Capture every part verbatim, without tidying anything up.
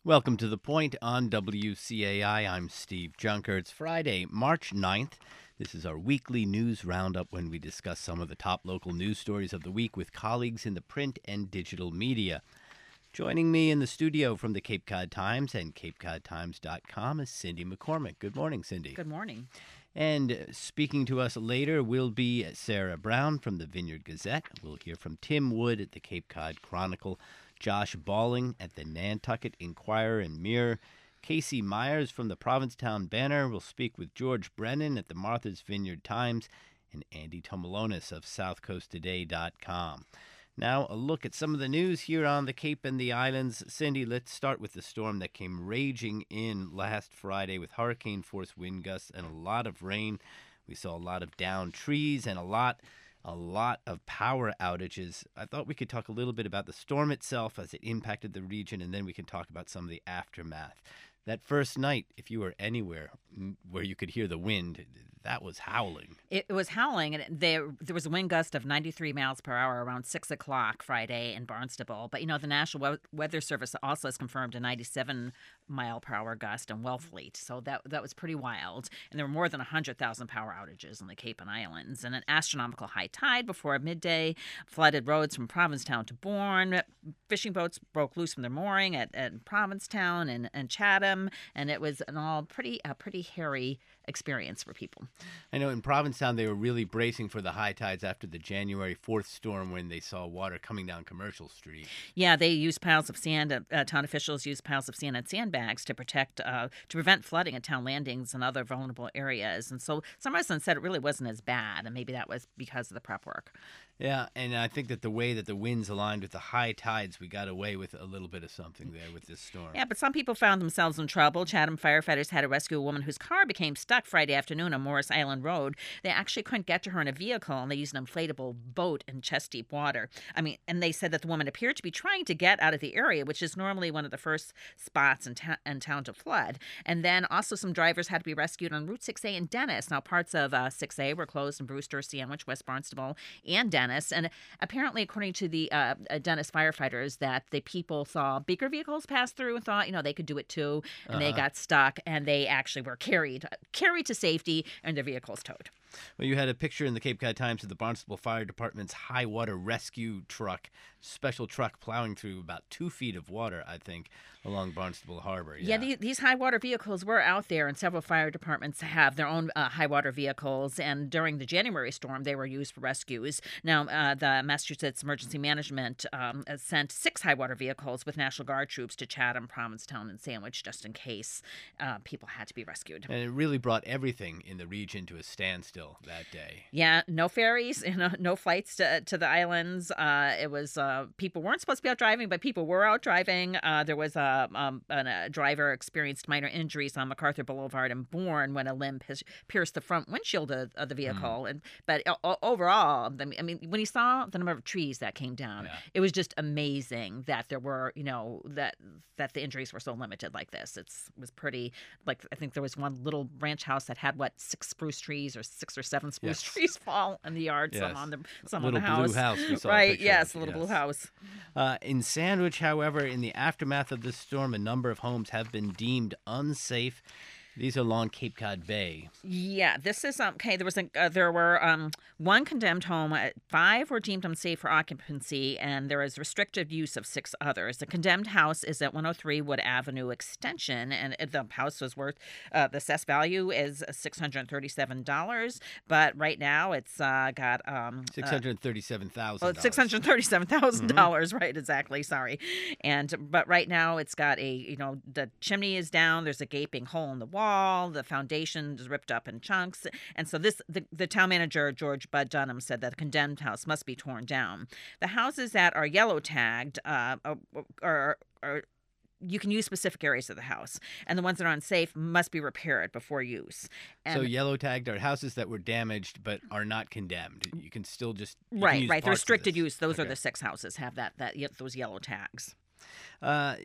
Welcome to The Point on W C A I. I'm Steve Junker. It's Friday, March ninth. This is our weekly news roundup when we discuss some of the top local news stories of the week with colleagues in the print and digital media. Joining me in the studio from the Cape Cod Times and cape cod times dot com is Cindy McCormick. Good morning, Cindy. Good morning. And speaking to us later will be Sarah Brown from the Vineyard Gazette. We'll hear from Tim Wood at the Cape Cod Chronicle, Josh Balling at the Nantucket Inquirer and Mirror, Casey Myers from the Provincetown Banner. We'll speak with George Brennan at the Martha's Vineyard Times and Andy Tomalonis of south coast today dot com. Now, a look at some of the news here on the Cape and the Islands. Cindy, let's start with the storm that came raging in last Friday with hurricane-force wind gusts and a lot of rain. We saw a lot of downed trees and a lot, a lot of power outages. I thought we could talk a little bit about the storm itself as it impacted the region, and then we can talk about some of the aftermath. That first night, if you were anywhere where you could hear the wind, that was howling. It, it was howling, and there there was a wind gust of ninety-three miles per hour around six o'clock Friday in Barnstable. But, you know, the National we- Weather Service also has confirmed a ninety-seven mile per hour gust in Wellfleet. So that that was pretty wild. And there were more than one hundred thousand power outages in the Cape and Islands. And an astronomical high tide before midday flooded roads from Provincetown to Bourne. Fishing boats broke loose from their mooring at, at Provincetown and, and Chatham. And it was an all pretty, a pretty hairy experience for people. I know in Provincetown they were really bracing for the high tides after the January fourth storm when they saw water coming down Commercial Street. Yeah, they used piles of sand. Uh, town officials used piles of sand and sandbags to protect, uh, to prevent flooding at town landings and other vulnerable areas. And so some residents said it really wasn't as bad, and maybe that was because of the prep work. Yeah, and I think that the way that the winds aligned with the high tides, we got away with a little bit of something there with this storm. Yeah, but some people found themselves in trouble. Chatham firefighters had to rescue a woman whose car became stuck Friday afternoon on Morris Island Road. They actually couldn't get to her in a vehicle, and they used an inflatable boat in chest-deep water. I mean, and they said that the woman appeared to be trying to get out of the area, which is normally one of the first spots in, ta- in town to flood. And then also some drivers had to be rescued on Route six A in Dennis. Now, parts of uh, six A were closed in Brewster, Sandwich, West Barnstable, and Dennis. And apparently, according to the uh, Dennis firefighters, that the people saw bigger vehicles pass through and thought, you know, they could do it too, and uh-huh. they got stuck, and they actually were carried carried to safety, and their vehicles towed. Well, you had a picture in the Cape Cod Times of the Barnstable Fire Department's high water rescue truck, special truck plowing through about two feet of water, I think, along Barnstable Harbor. Yeah, yeah the, these high water vehicles were out there, and several fire departments have their own uh, high water vehicles. And during the January storm, they were used for rescues. Now, uh, the Massachusetts Emergency Management um, sent six high water vehicles with National Guard troops to Chatham, Provincetown, and Sandwich, just in case uh, people had to be rescued. And it really brought everything in the region to a standstill that day. Yeah, no ferries, you know, no flights to to the islands. Uh, it was uh, people weren't supposed to be out driving, but people were out driving. Uh, there was a, um, an, a driver experienced minor injuries on MacArthur Boulevard in Bourne when a limb pierced the front windshield of, of the vehicle. Mm. And but uh, overall, I mean, when you saw the number of trees that came down, yeah. it was just amazing that there were, you know, that that the injuries were so limited like this. It's it was pretty. Like I think there was one little ranch house that had what six spruce trees or six or seven spruce yes. trees fall in the yard, yes. some on the some little on the house. Blue house we saw right, yes, a little yes. blue house. Uh, in Sandwich, however, in the aftermath of this storm, a number of homes have been deemed unsafe. These are along Cape Cod Bay. Yeah, this is um, okay. There was a, uh, there were um, one condemned home. Uh, five were deemed unsafe for occupancy, and there is restricted use of six others. The condemned house is at one oh three Wood Avenue Extension, and the house was worth uh, the assessed value is six hundred thirty-seven dollars. But right now, it's uh, got um, six hundred thirty-seven thousand. Uh, oh, six hundred thirty-seven thousand mm-hmm. dollars. Right, exactly. Sorry, and but right now, it's got a you know the chimney is down. There's a gaping hole in the wall. The foundation is ripped up in chunks. And so this the, the town manager, George Bud Dunham, said that the condemned house must be torn down. The houses that are yellow tagged uh, are, are you can use specific areas of the house, and the ones that are unsafe must be repaired before use. And so yellow tagged are houses that were damaged but are not condemned. You can still just you right, use right. The restricted use. use. Those okay. are the six houses have that that those yellow tags. Uh,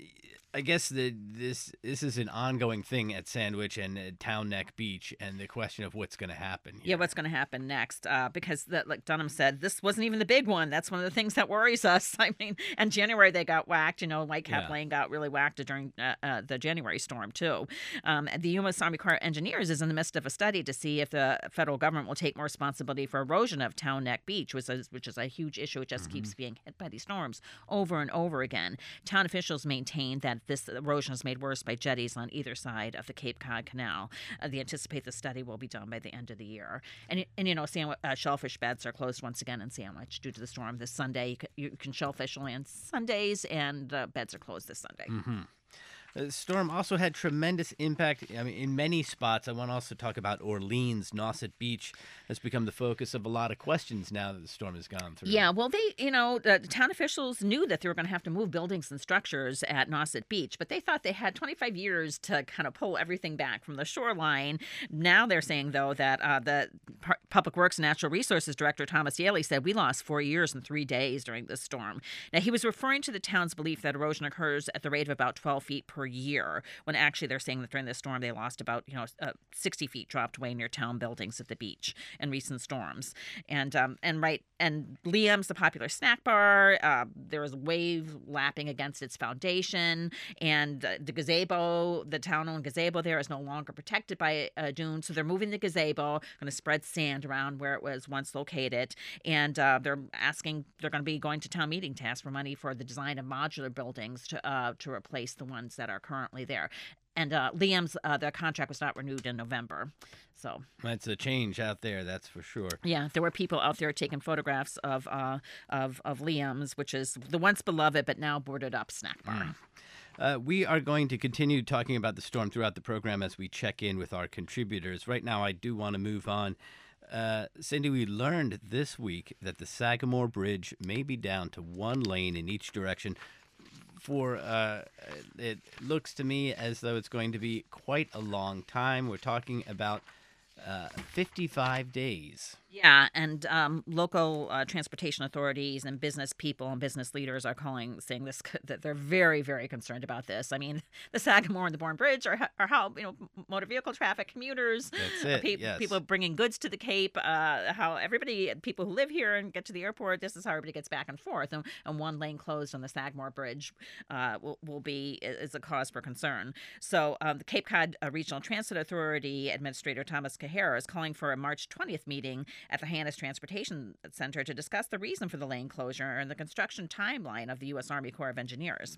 I guess the this this is an ongoing thing at Sandwich and at Town Neck Beach, and the question of what's going to happen Yeah, here. what's going to happen next? Uh, because, the, like Dunham said, this wasn't even the big one. That's one of the things that worries us. I mean, in January they got whacked. You know, Whitecap Yeah. Lane got really whacked during uh, uh, the January storm too. Um, the U S Army Corps of Engineers is in the midst of a study to see if the federal government will take more responsibility for erosion of Town Neck Beach, which is which is a huge issue. It just Mm-hmm. keeps being hit by these storms over and over again. Town officials maintain that this erosion is made worse by jetties on either side of the Cape Cod Canal. Uh, they anticipate the study will be done by the end of the year. And, and you know, Sandwich, uh, shellfish beds are closed once again in Sandwich due to the storm this Sunday. You can, you can shellfish only on Sundays, and uh, beds are closed this Sunday. Mm-hmm. The storm also had tremendous impact. I mean, in many spots. I want to also talk about Orleans. Nauset Beach has become the focus of a lot of questions now that the storm has gone through. Yeah, well, they, you know, the town officials knew that they were going to have to move buildings and structures at Nauset Beach, but they thought they had twenty-five years to kind of pull everything back from the shoreline. Now they're saying, though, that uh, the Pu- Public Works and Natural Resources Director, Thomas Yaley, said we lost four years and three days during this storm. Now, he was referring to the town's belief that erosion occurs at the rate of about twelve feet per year, when actually they're saying that during this storm they lost about, you know, uh, sixty feet dropped away near town buildings at the beach in recent storms. And um, and right and Liam's, the popular snack bar, uh, there was wave lapping against its foundation, and uh, the gazebo, the town-owned gazebo there, is no longer protected by a dune, so they're moving the gazebo, going to spread sand around where it was once located, and uh, they're asking, they're going to be going to town meeting to ask for money for the design of modular buildings to uh, to replace the ones that are currently there. And uh, Liam's, uh, the contract was not renewed in November. So That's a change out there, that's for sure. yeah, there were people out there taking photographs of uh, of of Liam's, which is the once beloved but now boarded up snack bar. Uh, we are going to continue talking about the storm throughout the program as we check in with our contributors. Right now, I do want to move on. Uh, Cindy, we learned this week that the Sagamore Bridge may be down to one lane in each direction. For uh, it looks to me as though it's going to be quite a long time. We're talking about uh, fifty-five days. Yeah, and um, local uh, transportation authorities and business people and business leaders are calling, saying this that they're very, very concerned about this. I mean, the Sagamore and the Bourne Bridge are, are how, you know, motor vehicle traffic, commuters, That's uh, it, pe- yes. people bringing goods to the Cape, uh, how everybody, people who live here and get to the airport, this is how everybody gets back and forth. And, and one lane closed on the Sagamore Bridge uh, will, will be is a cause for concern. So um, the Cape Cod uh, Regional Transit Authority Administrator Thomas Cahera is calling for a March twentieth meeting at the Hyannis Transportation Center to discuss the reason for the lane closure and the construction timeline of the U S Army Corps of Engineers.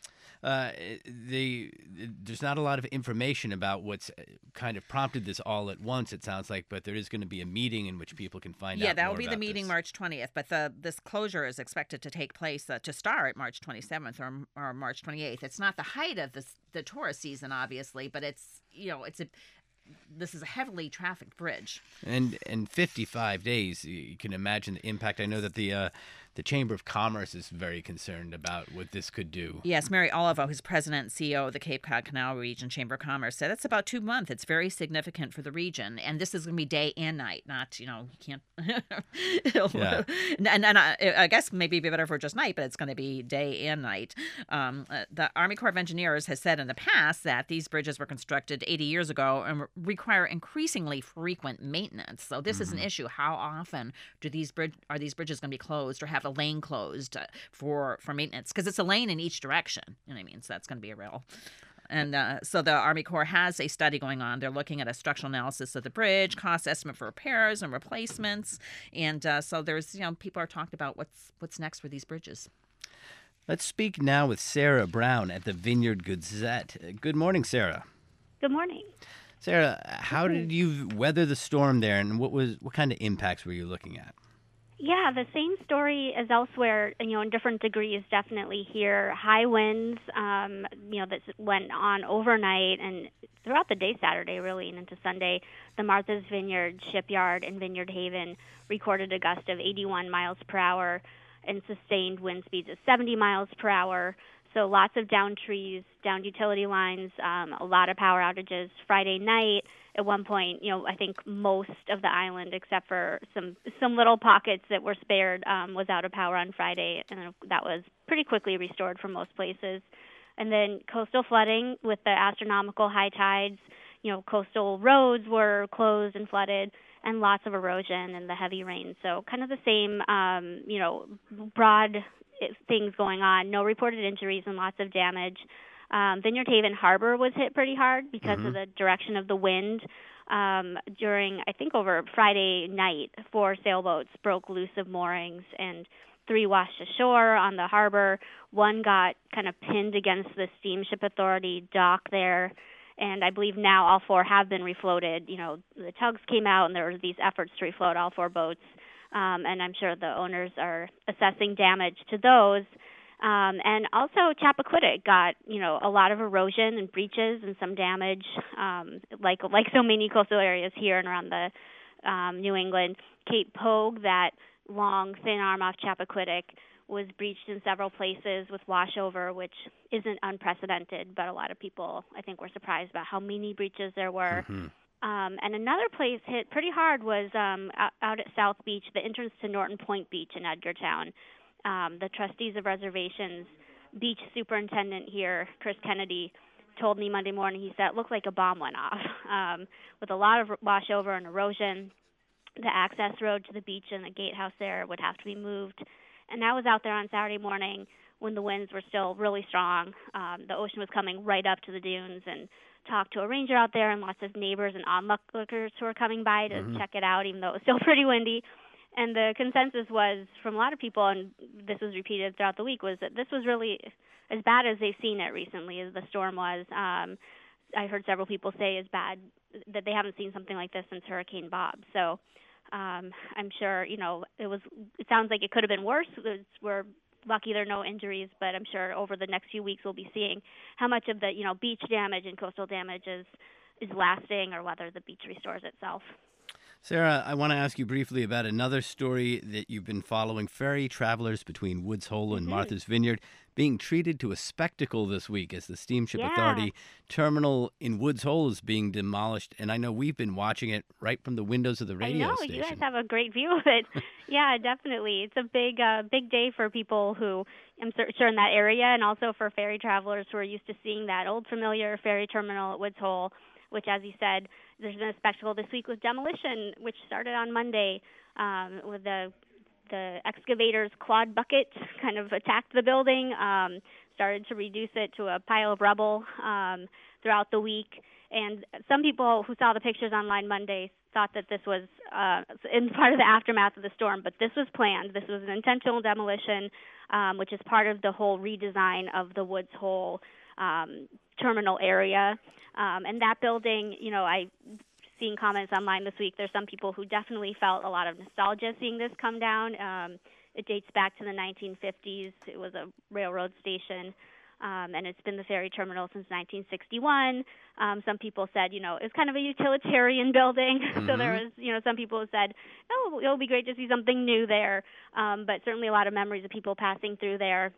Uh, the there's not a lot of information about what's kind of prompted this all at once. It sounds like, but there is going to be a meeting in which people can find Yeah, out. that more will be the about meeting this. March twentieth, but the this closure is expected to take place uh, to start March twenty-seventh or, or March twenty-eighth. It's not the height of this, the tourist season, obviously, but it's, you know, it's a this is a heavily trafficked bridge. And and fifty-five days, you can imagine the impact. I know that the uh, the Chamber of Commerce is very concerned about what this could do. Yes, Mary Olivo, who's president and C E O of the Cape Cod Canal Region Chamber of Commerce, said it's about two months. It's very significant for the region, and this is going to be day and night, not, you know, you can't. Yeah. And, and I, I guess maybe it'd be better for just night, but it's going to be day and night. Um, uh, the Army Corps of Engineers has said in the past that these bridges were constructed eighty years ago and re- require increasingly frequent maintenance. So this is an issue. How often do these bridge are these bridges going to be closed or have a lane closed uh, for for maintenance? Because it's a lane in each direction. You know what I mean? So that's going to be a real. And uh, so the Army Corps has a study going on. They're looking at a structural analysis of the bridge, cost estimate for repairs and replacements, and uh, so there's, you know, people are talking about what's what's next for these bridges. Let's speak now with Sarah Brown at the Vineyard Gazette. Uh, Good morning, Sarah. Good morning. Sarah, how did you weather the storm there, and what was what kind of impacts were you looking at? Yeah, the same story as elsewhere, you know, in different degrees, definitely here. High winds, um, you know, that went on overnight and throughout the day Saturday, really, and into Sunday. The Martha's Vineyard Shipyard in Vineyard Haven recorded a gust of eighty-one miles per hour and sustained wind speeds of seventy miles per hour. So lots of downed trees, downed utility lines, um, a lot of power outages. Friday night, at one point, you know, I think most of the island, except for some some little pockets that were spared, um, was out of power on Friday, and that was pretty quickly restored for most places. And then coastal flooding with the astronomical high tides. You know, coastal roads were closed and flooded, and lots of erosion and the heavy rain. So kind of the same, um, you know, broad things going on. No reported injuries and lots of damage. Um, Vineyard Haven Harbor was hit pretty hard because mm-hmm. of the direction of the wind. Um, during, I think, over Friday night, four sailboats broke loose of moorings, and three washed ashore on the harbor. One got kind of pinned against the Steamship Authority dock there. And I believe now all four have been refloated. You know, the tugs came out, and there were these efforts to refloat all four boats. Um, and I'm sure the owners are assessing damage to those. Um, and also Chappaquiddick got, you know, a lot of erosion and breaches and some damage, um, like like so many coastal areas here and around the um, New England. Cape Pogue, that long, thin arm off Chappaquiddick, was breached in several places with washover, which isn't unprecedented, but a lot of people, I think, were surprised about how many breaches there were. Mm-hmm. Um, and another place hit pretty hard was um, out, out at South Beach, the entrance to Norton Point Beach in Edgartown. Um, the trustees of reservations, beach superintendent here, Chris Kennedy, told me Monday morning, he said it looked like a bomb went off. Um, with a lot of washover and erosion, the access road to the beach and the gatehouse there would have to be moved. And I was out there on Saturday morning when the winds were still really strong. Um, the ocean was coming right up to the dunes, and talked to a ranger out there and lots of neighbors and onlookers who were coming by to mm-hmm. check it out, even though it was still pretty windy. And the consensus was from a lot of people, and this was repeated throughout the week, was that this was really as bad as they've seen it recently, as the storm was. Um, I heard several people say as bad that they haven't seen something like this since Hurricane Bob. So um, I'm sure, you know, it was. It sounds like it could have been worse. It's, we're lucky there are no injuries, but I'm sure over the next few weeks we'll be seeing how much of the, you know, beach damage and coastal damage is, is lasting, or whether the beach restores itself. Sarah, I want to ask you briefly about another story that you've been following. Ferry travelers between Woods Hole and mm-hmm. Martha's Vineyard being treated to a spectacle this week as the Steamship yeah. Authority terminal in Woods Hole is being demolished. And I know we've been watching it right from the windows of the radio I know, station. You guys have a great view of it. Yeah, definitely. It's a big, uh, big day for people who, I'm sure, in that area, and also for ferry travelers who are used to seeing that old familiar ferry terminal at Woods Hole, which, as you said, there's been a spectacle this week with demolition, which started on Monday um, with the the excavators' quad bucket kind of attacked the building, um, started to reduce it to a pile of rubble um, throughout the week. And some people who saw the pictures online Monday thought that this was uh, in part of the aftermath of the storm, but this was planned. This was an intentional demolition, um, which is part of the whole redesign of the Woods Hole um, terminal area. Um, and that building, you know, I seen comments online this week. There's some people who definitely felt a lot of nostalgia seeing this come down. Um, it dates back to the nineteen fifties. It was a railroad station, um, and it's been the ferry terminal since nineteen sixty-one. Um, some people said, you know, it's kind of a utilitarian building. Mm-hmm. So there was, you know, some people who said, oh, it'll be great to see something new there. Um, but certainly a lot of memories of people passing through there.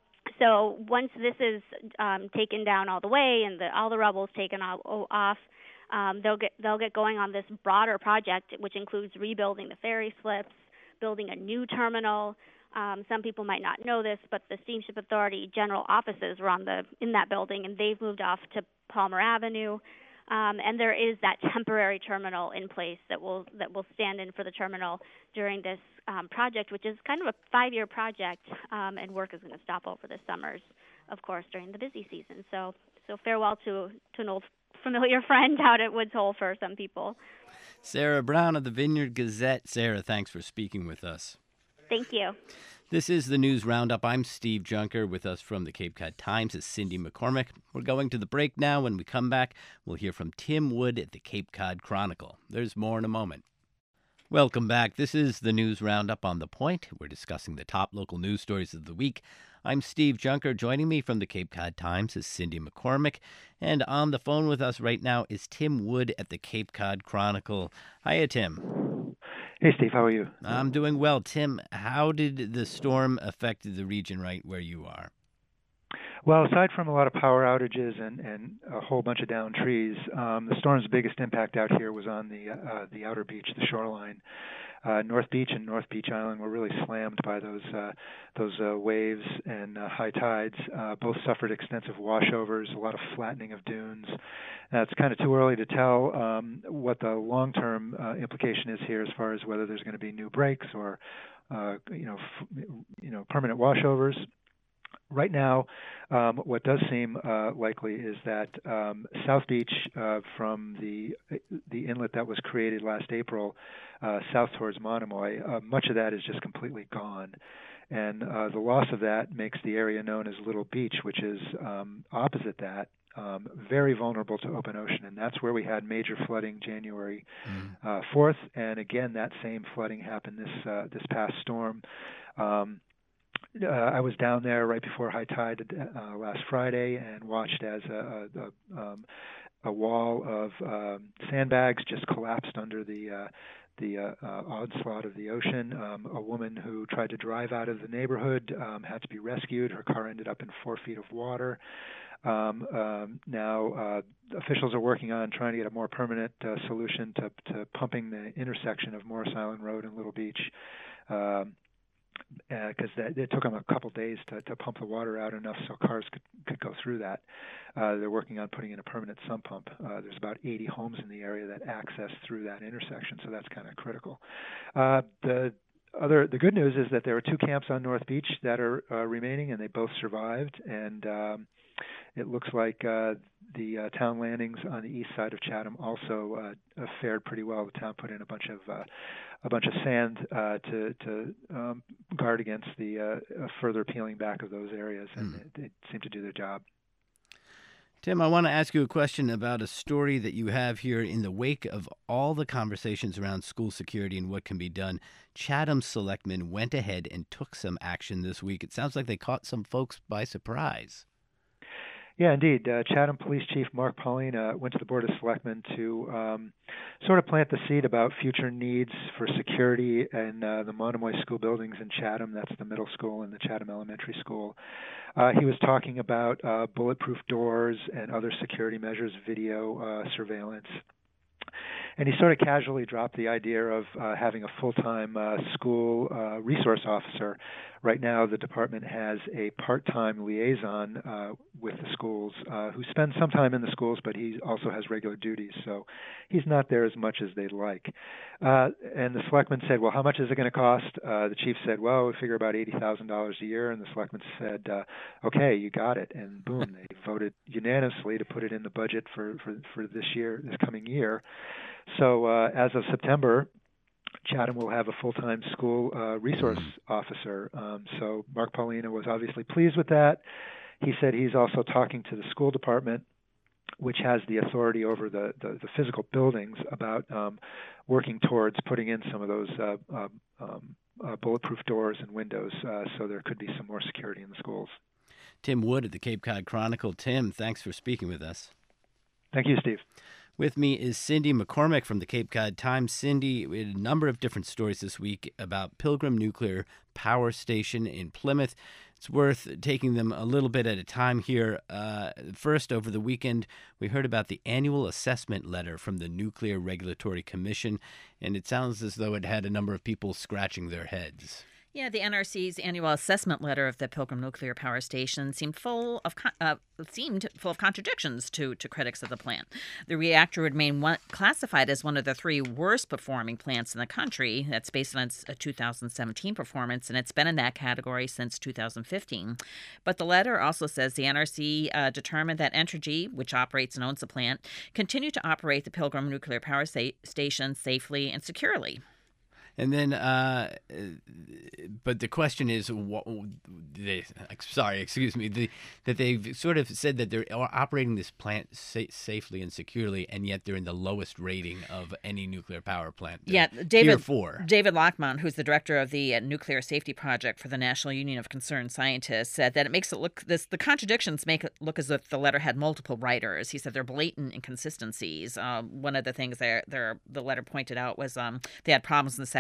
So once this is um, taken down all the way and the, all the rubble is taken all, off, um, they'll get they'll get going on this broader project, which includes rebuilding the ferry slips, building a new terminal. Um, some people might not know this, but the Steamship Authority general offices were on the in that building, and they've moved off to Palmer Avenue. Um, and there is that temporary terminal in place that will that will stand in for the terminal during this um, project, which is kind of a five-year project, um, and work is going to stop over the summers, of course, during the busy season. So, so farewell to to an old familiar friend out at Woods Hole for some people. Sarah Brown of the Vineyard Gazette. Sarah, thanks for speaking with us. Thank you. This is the News Roundup. I'm Steve Junker. With us from the Cape Cod Times is Cindy McCormick. We're going to the break now. When we come back, we'll hear from Tim Wood at the Cape Cod Chronicle. There's more in a moment. Welcome back. This is the News Roundup on The Point. We're discussing the top local news stories of the week. I'm Steve Junker. Joining me from the Cape Cod Times is Cindy McCormick. And on the phone with us right now is Tim Wood at the Cape Cod Chronicle. Hiya, Tim. Hey, Steve. How are you? I'm doing well. Tim, how did the storm affect the region right where you are? Well, aside from a lot of power outages and, and a whole bunch of downed trees, um, the storm's biggest impact out here was on the uh, the outer beach, the shoreline. Uh, North Beach and North Beach Island were really slammed by those uh, those uh, waves and uh, high tides. Uh, both suffered extensive washovers, a lot of flattening of dunes. Uh, it's kind of too early to tell um, what the long-term uh, implication is here as far as whether there's going to be new breaks or uh, you know f- you know permanent washovers. Right now, um, what does seem uh, likely is that um, South Beach, uh, from the the inlet that was created last April, uh, south towards Monomoy, uh, much of that is just completely gone. And uh, the loss of that makes the area known as Little Beach, which is um, opposite that, um, very vulnerable to open ocean. And that's where we had major flooding January mm. uh, fourth. And again, that same flooding happened this uh, this past storm. Um, Uh, I was down there right before high tide uh, last Friday and watched as a, a, um, a wall of um, sandbags just collapsed under the uh, the uh, uh, onslaught of the ocean. Um, a woman who tried to drive out of the neighborhood um, had to be rescued. Her car ended up in four feet of water. Um, um, now, uh, officials are working on trying to get a more permanent uh, solution to, to pumping the intersection of Morris Island Road and Little Beach. Um, because uh, it took them a couple days to, to pump the water out enough so cars could, could go through that. Uh, they're working on putting in a permanent sump pump. Uh, there's about eighty homes in the area that access through that intersection, so that's kind of critical. Uh, the other, the good news is that there are two camps on North Beach that are uh, remaining, and they both survived. And um, it looks like uh, the uh, town landings on the east side of Chatham also uh, fared pretty well. The town put in a bunch of uh, a bunch of sand uh, to to um, guard against the uh, further peeling back of those areas, and mm. they, they seem to do their job. Tim, I want to ask you a question about a story that you have here in the wake of all the conversations around school security and what can be done. Chatham selectmen went ahead and took some action this week. It sounds like they caught some folks by surprise. Yeah, indeed. Uh, Chatham Police Chief Mark Paulina went to the Board of Selectmen to um, sort of plant the seed about future needs for security in uh, the Monomoy school buildings in Chatham. That's the middle school and the Chatham Elementary School. Uh, he was talking about uh, bulletproof doors and other security measures, video uh, surveillance. And he sort of casually dropped the idea of uh, having a full-time uh, school uh, resource officer. Right now, the department has a part-time liaison uh, with the schools uh, who spends some time in the schools, but he also has regular duties, so he's not there as much as they'd like. Uh, and the selectman said, well, how much is it going to cost? Uh, the chief said, well, we figure about eighty thousand dollars a year, and the selectman said, uh, okay, you got it. And boom, they voted unanimously to put it in the budget for, for, for this year, this coming year. So uh, as of September, Chatham will have a full-time school uh, resource officer. Um, so Mark Paulina was obviously pleased with that. He said he's also talking to the school department, which has the authority over the, the, the physical buildings, about um, working towards putting in some of those uh, uh, um, uh, bulletproof doors and windows uh, so there could be some more security in the schools. Tim Wood at the Cape Cod Chronicle. Tim, thanks for speaking with us. Thank you, Steve. With me is Cindy McCormick from the Cape Cod Times. Cindy, we had a number of different stories this week about Pilgrim Nuclear Power Station in Plymouth. It's worth taking them a little bit at a time here. Uh, first, over the weekend, we heard about the annual assessment letter from the Nuclear Regulatory Commission, and it sounds as though it had a number of people scratching their heads. Yeah, the N R C's annual assessment letter of the Pilgrim Nuclear Power Station seemed full of uh, seemed full of contradictions to, to critics of the plant. The reactor would remain one, classified as one of the three worst performing plants in the country. That's based on its two thousand seventeen performance, and it's been in that category since two thousand fifteen. But the letter also says the N R C uh, determined that Entergy, which operates and owns the plant, continued to operate the Pilgrim Nuclear Power sta- Station safely and securely. And then, uh, but the question is, what, they, sorry, excuse me, the, that they've sort of said that they're operating this plant sa- safely and securely, and yet they're in the lowest rating of any nuclear power plant. They're yeah, David. Tier four. David Lockman, who's the director of the uh, Nuclear Safety Project for the National Union of Concerned Scientists, said that it makes it look this the contradictions make it look as if the letter had multiple writers. He said they're blatant inconsistencies. Um, one of the things there, there the letter pointed out was um, they had problems in the second.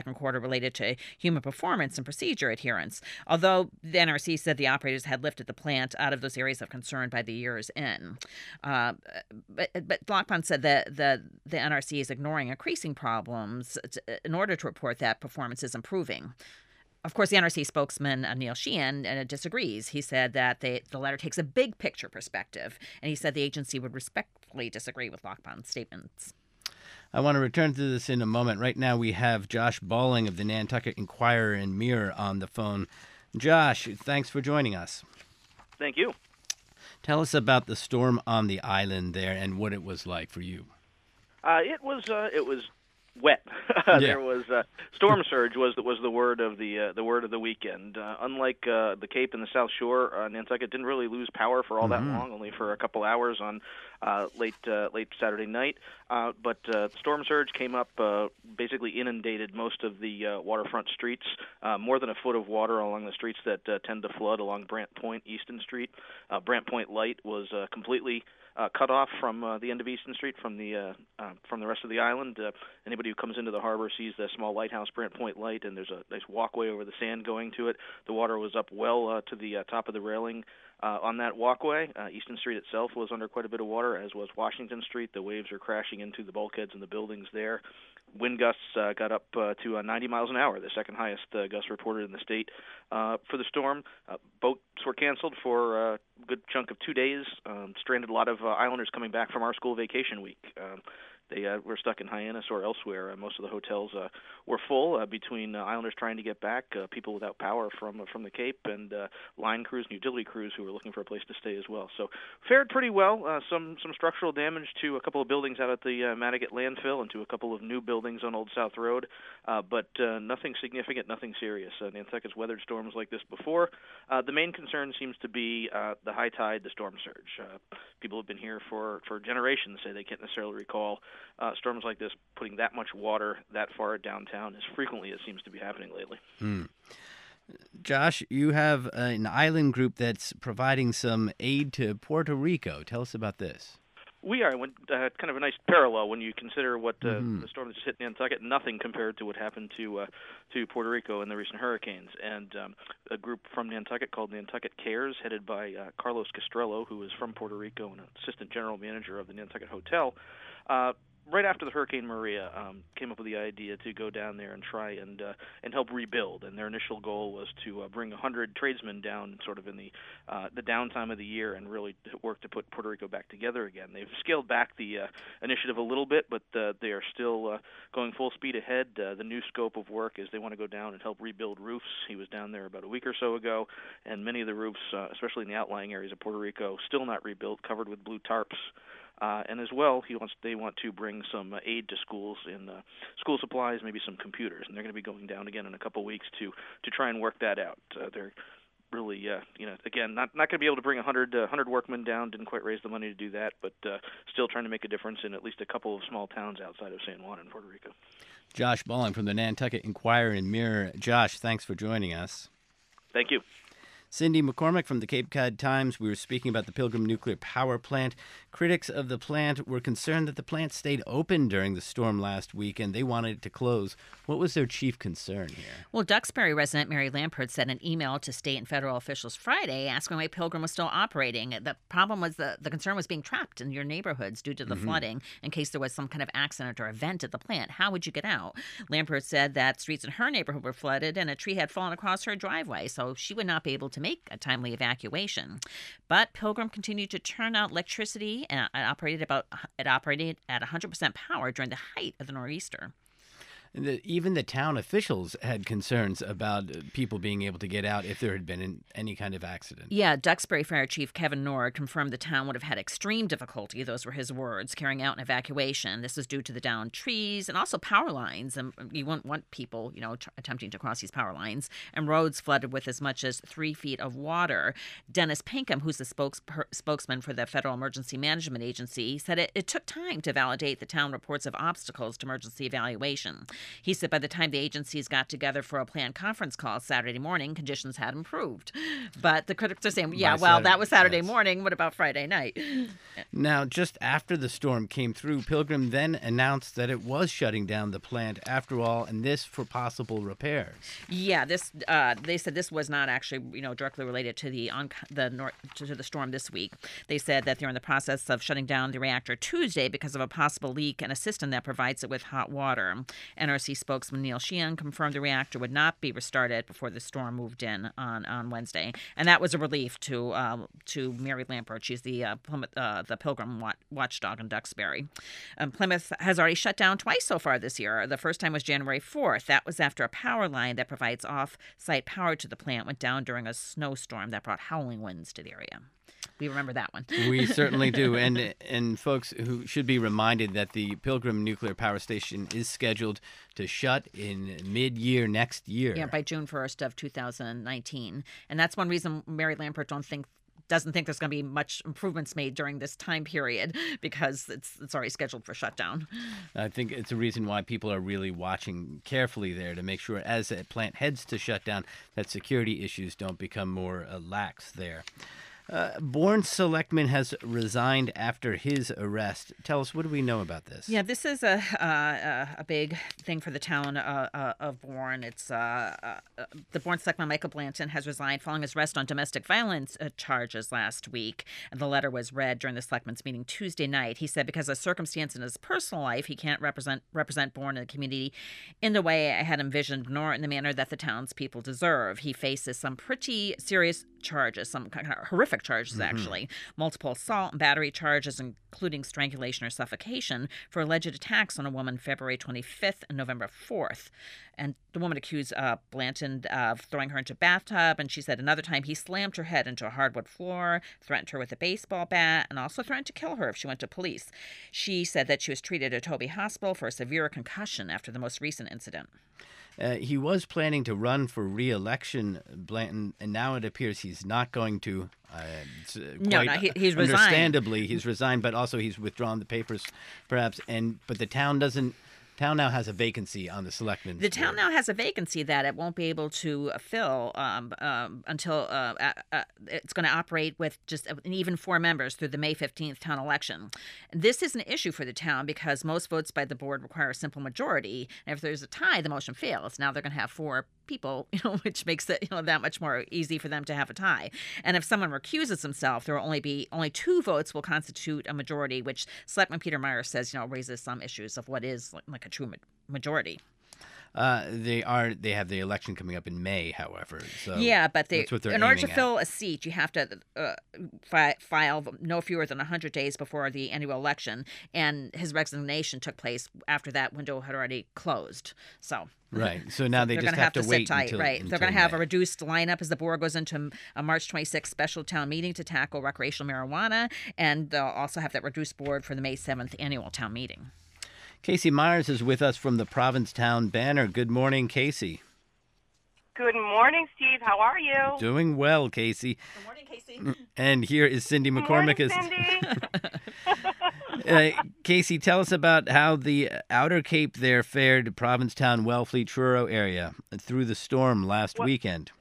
second quarter related to human performance and procedure adherence, although the N R C said the operators had lifted the plant out of those areas of concern by the year's end. Uh, but, but Lockbond said that the, the N R C is ignoring increasing problems to, in order to report that performance is improving. Of course, the N R C spokesman, uh, Neil Sheehan, uh, disagrees. He said that they, the letter takes a big picture perspective, and he said the agency would respectfully disagree with Lockbond's statements. I want to return to this in a moment. Right now we have Josh Balling of the Nantucket Enquirer and Mirror on the phone. Josh, thanks for joining us. Thank you. Tell us about the storm on the island there and what it was like for you. Uh, it was uh, it was wet. yeah. There was uh, storm surge was was the word of the uh, the word of the weekend. Uh, unlike uh, the Cape and the South Shore, uh, Nantucket didn't really lose power for all mm-hmm. that long, only for a couple hours on uh, late uh, late Saturday night. Uh, but uh, storm surge came up, uh, basically inundated most of the uh, waterfront streets. Uh, more than a foot of water along the streets that uh, tend to flood along Brant Point, Easton Street. Uh, Brant Point Light was uh, completely Uh, cut off from uh, the end of Easton Street from the uh, uh, from the rest of the island. Uh, anybody who comes into the harbor sees the small lighthouse, Brant Point Light, and there's a nice walkway over the sand going to it. The water was up well uh, to the uh, top of the railing uh, on that walkway. Uh, Easton Street itself was under quite a bit of water, as was Washington Street. The waves are crashing into the bulkheads and the buildings there. Wind gusts uh, got up uh, to uh, ninety miles an hour, the second highest uh, gust reported in the state uh, for the storm. Uh, boats were canceled for uh, a good chunk of two days, um, stranded a lot of uh, islanders coming back from our school vacation week. Um, They uh, were stuck in Hyannis or elsewhere. Uh, most of the hotels uh, were full uh, between uh, islanders trying to get back, uh, people without power from uh, from the Cape, and uh, line crews and utility crews who were looking for a place to stay as well. So fared pretty well. Uh, some some structural damage to a couple of buildings out at the uh, Madigat landfill and to a couple of new buildings on Old South Road, uh, but uh, nothing significant, nothing serious. Uh, Nantucket's weathered storms like this before. Uh, the main concern seems to be uh, the high tide, the storm surge. Uh, people have been here for, for generations, say they can't necessarily recall Uh, storms like this putting that much water that far downtown as frequently as seems to be happening lately. Hmm. Josh, you have uh, an island group that's providing some aid to Puerto Rico. Tell us about this. We are. When, uh, kind of a nice parallel when you consider what uh, mm-hmm. the storm that just hit Nantucket, nothing compared to what happened to uh, to Puerto Rico in the recent hurricanes. And um, a group from Nantucket called Nantucket Cares, headed by uh, Carlos Castrello, who is from Puerto Rico and an assistant general manager of the Nantucket Hotel, uh, right after the Hurricane Maria, um, came up with the idea to go down there and try and uh, and help rebuild. And their initial goal was to uh, bring one hundred tradesmen down sort of in the uh, the downtime of the year and really work to put Puerto Rico back together again. They've scaled back the uh, initiative a little bit, but uh, they are still uh, going full speed ahead. Uh, the new scope of work is they want to go down and help rebuild roofs. He was down there about a week or so ago, and many of the roofs, uh, especially in the outlying areas of Puerto Rico, still not rebuilt, covered with blue tarps. Uh, and as well, he wants they want to bring some uh, aid to schools in uh, school supplies, maybe some computers, and they're going to be going down again in a couple weeks to to try and work that out. Uh, they're really, uh, you know, again, not not going to be able to bring one hundred, uh, one hundred workmen down. Didn't quite raise the money to do that, but uh, still trying to make a difference in at least a couple of small towns outside of San Juan in Puerto Rico. Josh Balling from the Nantucket Enquirer and Mirror. Josh, thanks for joining us. Thank you. Cindy McCormick from the Cape Cod Times. We were speaking about the Pilgrim Nuclear Power Plant. Critics of the plant were concerned that the plant stayed open during the storm last week and they wanted it to close. What was their chief concern here? Well, Duxbury resident Mary Lampert sent an email to state and federal officials Friday asking why Pilgrim was still operating. The problem was the, the concern was being trapped in your neighborhoods due to the mm-hmm. flooding in case there was some kind of accident or event at the plant. How would you get out? Lampert said that streets in her neighborhood were flooded and a tree had fallen across her driveway, so she would not be able to make a timely evacuation. But Pilgrim continued to turn out electricity and it operated about it operated at one hundred percent power during the height of the nor'easter. The, even the town officials had concerns about people being able to get out if there had been an, any kind of accident. Yeah, Duxbury Fire Chief Kevin Nord confirmed the town would have had extreme difficulty, those were his words, carrying out an evacuation. This was due to the downed trees and also power lines. And you wouldn't want people, you know, t- attempting to cross these power lines. And roads flooded with as much as three feet of water. Dennis Pinkham, who's the spokes- per- spokesman for the Federal Emergency Management Agency, said it, it took time to validate the town reports of obstacles to emergency evaluation. He said by the time the agencies got together for a planned conference call Saturday morning, conditions had improved. But the critics are saying, yeah, By well, Saturday, that was Saturday yes. morning. What about Friday night? Now, just after the storm came through, Pilgrim then announced that it was shutting down the plant after all, and this for possible repairs. Yeah, this uh, they said this was not actually, you know, directly related to the on the nor- to the storm this week. They said that they're in the process of shutting down the reactor Tuesday because of a possible leak in a system that provides it with hot water. N R C spokesman Neil Sheehan confirmed the reactor would not be restarted before the storm moved in on, on Wednesday, and that was a relief to uh, to Mary Lampert. She's the uh, Plymouth, uh, the Pilgrim watch- watchdog in Duxbury. Um, Plymouth has already shut down twice so far this year. The first time was January fourth. That was after a power line that provides off-site power to the plant went down during a snowstorm that brought howling winds to the area. We remember that one. We certainly do. And and folks who should be reminded that the Pilgrim Nuclear Power Station is scheduled to shut in mid-year next year. Yeah, by June first of two thousand nineteen. And that's one reason Mary Lampert don't think doesn't think there's going to be much improvements made during this time period because it's it's already scheduled for shutdown. I think it's a reason why people are really watching carefully there to make sure as a plant heads to shut down that security issues don't become more uh, lax there. Uh, Bourne Selectman has resigned after his arrest. Tell us, what do we know about this? Yeah, this is a uh, a big thing for the town uh, uh, of Bourne. It's uh, uh, the Bourne Selectman Michael Blanton has resigned following his arrest on domestic violence uh, charges last week. And the letter was read during the Selectmen's meeting Tuesday night. He said because of circumstance in his personal life, he can't represent represent Bourne in the community in the way I had envisioned, nor in the manner that the townspeople deserve. He faces some pretty serious charges, some kind of horrific charges, mm-hmm. actually. Multiple assault and battery charges, including strangulation or suffocation, for alleged attacks on a woman February twenty-fifth and November fourth. And the woman accused uh, Blanton of throwing her into a bathtub, and she said another time he slammed her head into a hardwood floor, threatened her with a baseball bat, and also threatened to kill her if she went to police. She said that she was treated at Toby Hospital for a severe concussion after the most recent incident. Uh, he was planning to run for re-election, Blanton, and now it appears he's not going to. Uh, it's, uh, no, quite no, he, he's resigned. Understandably, he's resigned, but also he's withdrawn the papers, perhaps. And but the town doesn't. Town now has a vacancy on the selectmen's The town board. now has a vacancy that it won't be able to fill um, um, until uh, uh, uh, it's going to operate with just an even four members through the May fifteenth town election. And this is an issue for the town because most votes by the board require a simple majority. And if there's a tie, the motion fails. Now they're going to have four people, you know, which makes it, you know, that much more easy for them to have a tie. And if someone recuses himself, there will only be only two votes will constitute a majority, which Selectman Peter Meyer says, you know, raises some issues of what is like a true ma- majority. Uh, they are. They have the election coming up in May, however. So yeah, but they, that's what they're in order to aiming fill at. a seat, you have to uh, fi- file no fewer than one hundred days before the annual election, and his resignation took place after that window had already closed. So. Right. So now they they're just going to have, have to, to sit wait tight. until, right. until They're going to have May. a reduced lineup as the board goes into a March twenty-sixth special town meeting to tackle recreational marijuana, and they'll also have that reduced board for the May seventh annual town meeting. Casey Myers is with us from the Provincetown Banner. Good morning, Casey. Good morning, Steve. How are you? Doing well, Casey. Good morning, Casey. And here is Cindy Good McCormick. morning, Cindy. uh, Casey, tell us about how the Outer Cape there fared, Provincetown, Wellfleet, Truro area through the storm last Well, weekend.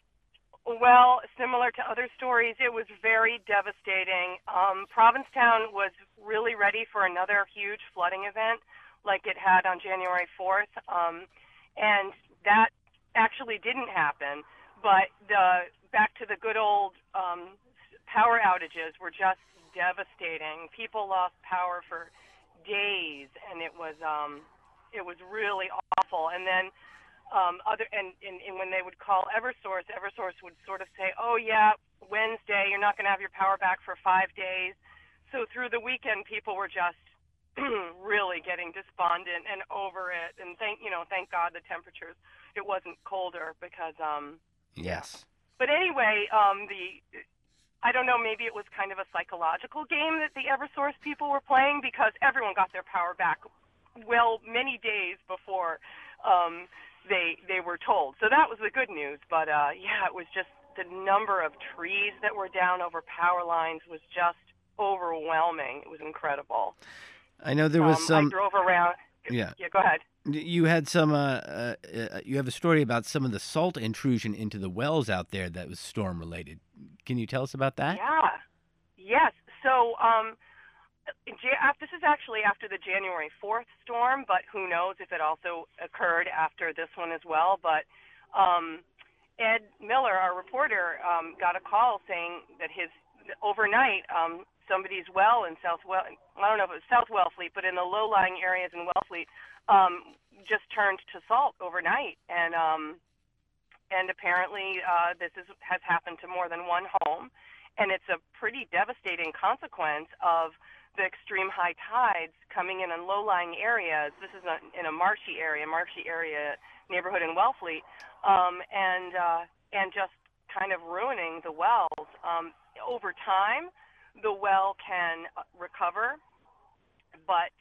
Well, similar to other stories, it was very devastating. Um, Provincetown was really ready for another huge flooding event like it had on January fourth, um, and that actually didn't happen. But the back to the good old um, power outages were just devastating. People lost power for days, and it was um, it was really awful. And then um, other and, and, and when they would call Eversource, Eversource would sort of say, "Oh yeah, Wednesday, you're not going to have your power back for five days." So through the weekend, people were just really getting despondent and over it. And thank you know, thank God the temperatures it wasn't colder because um. Yes. But anyway, um, the I don't know, maybe it was kind of a psychological game that the Eversource people were playing because everyone got their power back well many days before um, they they were told. So that was the good news. But uh, yeah, it was just the number of trees that were down over power lines was just overwhelming. It was incredible. I know there was um, some. I drove around. Yeah. Yeah, go ahead. You had some. Uh, uh, uh, you have a story about some of the salt intrusion into the wells out there that was storm related. Can you tell us about that? Yeah. Yes. So um, this is actually after the January fourth storm, but who knows if it also occurred after this one as well. But um, Ed Miller, our reporter, um, got a call saying that his overnight um, somebody's well in South well I don't know if it was South Wellfleet, but in the low-lying areas in Wellfleet, um, just turned to salt overnight, and um, and apparently uh, this is, has happened to more than one home, and it's a pretty devastating consequence of the extreme high tides coming in in low-lying areas. This is a, in a marshy area, marshy area neighborhood in Wellfleet, um, and uh, and just kind of ruining the wells. Um, over time, the well can recover, but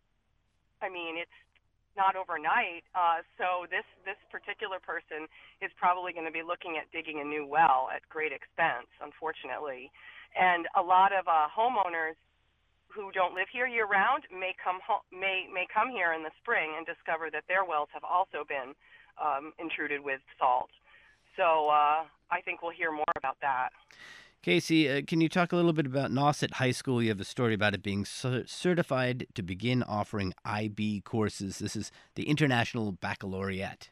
I mean it's not overnight. Uh, so this this particular person is probably going to be looking at digging a new well at great expense, unfortunately. And a lot of uh, homeowners who don't live here year round may come ho- may may come here in the spring and discover that their wells have also been um, intruded with salt. So uh, I think we'll hear more about that. Casey, uh, can you talk a little bit about Nauset High School? You have a story about it being c- certified to begin offering I B courses. This is the International Baccalaureate.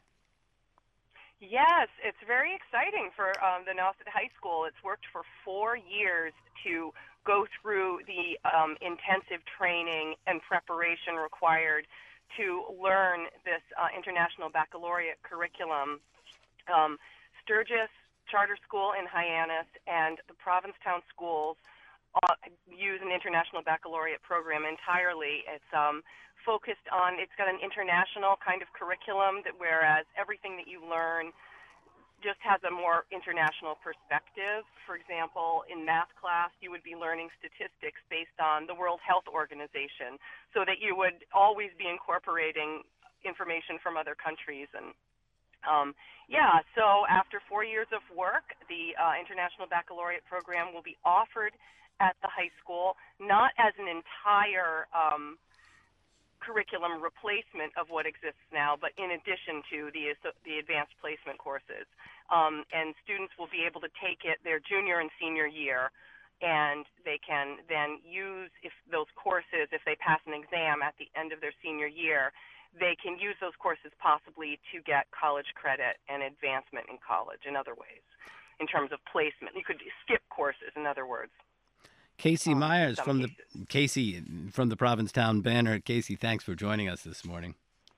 Yes, it's very exciting for um, the Nauset High School. It's worked for four years to go through the um, intensive training and preparation required to learn this uh, International Baccalaureate curriculum. Um, Sturgis Charter School in Hyannis and the Provincetown schools uh, use an International Baccalaureate program entirely. It's um, focused on, it's got an international kind of curriculum that whereas everything that you learn just has a more international perspective. For example, in math class, you would be learning statistics based on the World Health Organization so that you would always be incorporating information from other countries. And Um, yeah, so after four years of work, the uh, International Baccalaureate program will be offered at the high school, not as an entire um, curriculum replacement of what exists now, but in addition to the the advanced placement courses. Um, and students will be able to take it their junior and senior year, and they can then use if those courses, if they pass an exam at the end of their senior year, they can use those courses possibly to get college credit and advancement in college in other ways, in terms of placement. You could skip courses, in other words. Casey um, Myers from cases. the Casey from the Provincetown Banner. Casey, thanks for joining us this morning.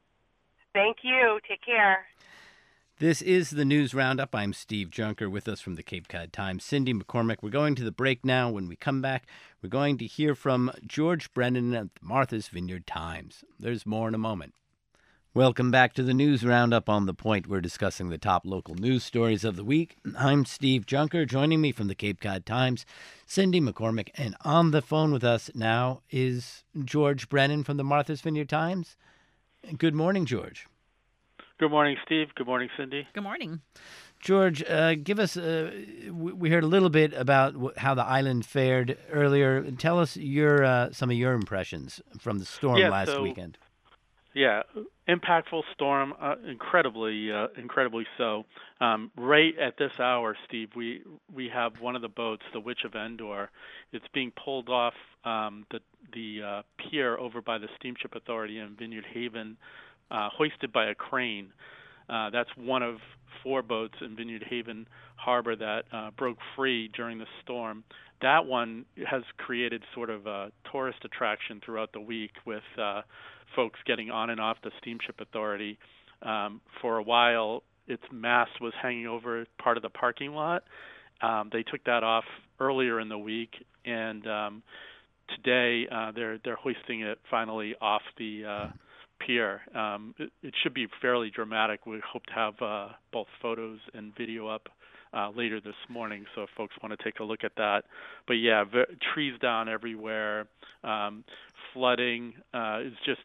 Thank you. Take care. This is the News Roundup. I'm Steve Junker. With us from the Cape Cod Times, Cindy McCormick. We're going to the break now. When we come back, we're going to hear from George Brennan at the Martha's Vineyard Times. There's more in a moment. Welcome back to the News Roundup. On The Point, we're discussing the top local news stories of the week. I'm Steve Junker. Joining me from the Cape Cod Times, Cindy McCormick. And on the phone with us now is George Brennan from the Martha's Vineyard Times. Good morning, George. Good morning, Steve. Good morning, Cindy. Good morning. George, uh, give us, uh, we heard a little bit about how the island fared earlier. Tell us your uh, some of your impressions from the storm yeah, last so, weekend. Yeah, impactful storm, uh, incredibly, uh, incredibly so. Um, right at this hour, Steve, we we have one of the boats, the Witch of Endor. It's being pulled off um, the the uh, pier over by the Steamship Authority in Vineyard Haven, uh, hoisted by a crane. Uh, that's one of four boats in Vineyard Haven Harbor that uh, broke free during the storm. That one has created sort of a tourist attraction throughout the week with uh, folks getting on and off the Steamship Authority. Um, for a while, its mast was hanging over part of the parking lot. Um, they took that off earlier in the week, and um, today uh, they're they're hoisting it finally off the uh, pier. Um, it, it should be fairly dramatic. We hope to have uh, both photos and video up uh, later this morning, so if folks want to take a look at that. But yeah, v- trees down everywhere, um, flooding. Uh, it's just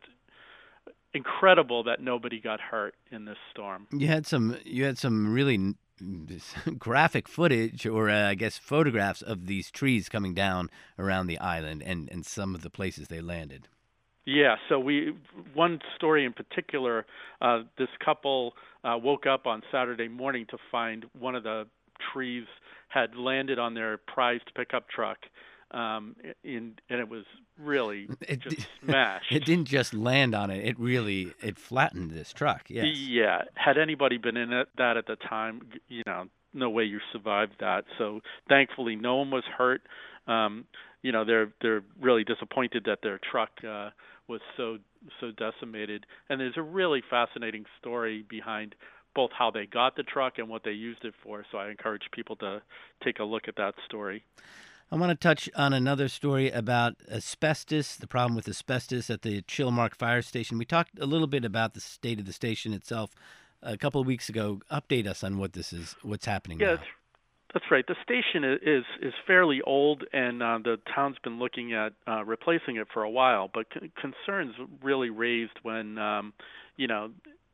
incredible that nobody got hurt in this storm. You had some you had some really graphic footage, or uh, I guess photographs of these trees coming down around the island and, and some of the places they landed. Yeah, so we one story in particular, uh, this couple uh, woke up on Saturday morning to find one of the trees had landed on their prized pickup truck, um, in, and it was really It, just di- smashed. it didn't just land on it; it really it flattened this truck. Yes. Yeah, had anybody been in it, that at the time, you know, no way you survived that. So thankfully, no one was hurt. Um, you know, they're they're really disappointed that their truck uh, was so so decimated. And there's a really fascinating story behind both how they got the truck and what they used it for. So I encourage people to take a look at that story. I want to touch on another story about asbestos, the problem with asbestos at the Chilmark Fire Station. We talked a little bit about the state of the station itself a couple of weeks ago. Update us on what this is, what's happening Yeah, now. that's, that's right. The station is is, is fairly old, and uh, the town's been looking at uh, replacing it for a while. But c- concerns really raised when, um, you know,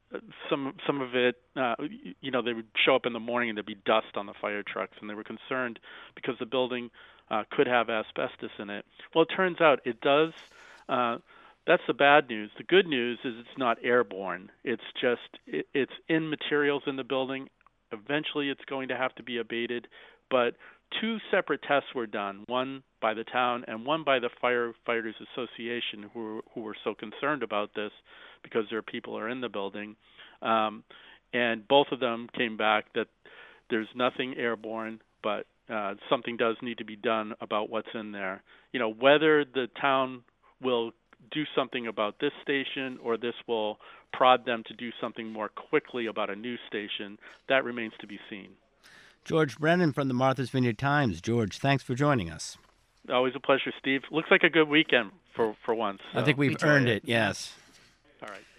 some some of it, uh, you know, they would show up in the morning and there'd be dust on the fire trucks, and they were concerned because the building uh, could have asbestos in it. Well, it turns out it does. Uh, that's the bad news. The good news is it's not airborne. It's just it, it's in materials in the building. Eventually, it's going to have to be abated, but two separate tests were done, one by the town and one by the Firefighters Association, who who were so concerned about this because their people are in the building. Um, and both of them came back that there's nothing airborne, but uh, something does need to be done about what's in there. You know, whether the town will do something about this station or this will prod them to do something more quickly about a new station, that remains to be seen. George Brennan from the Martha's Vineyard Times. George, thanks for joining us. Always a pleasure, Steve. Looks like a good weekend for, for once. So. I think we've earned it, yes. All right.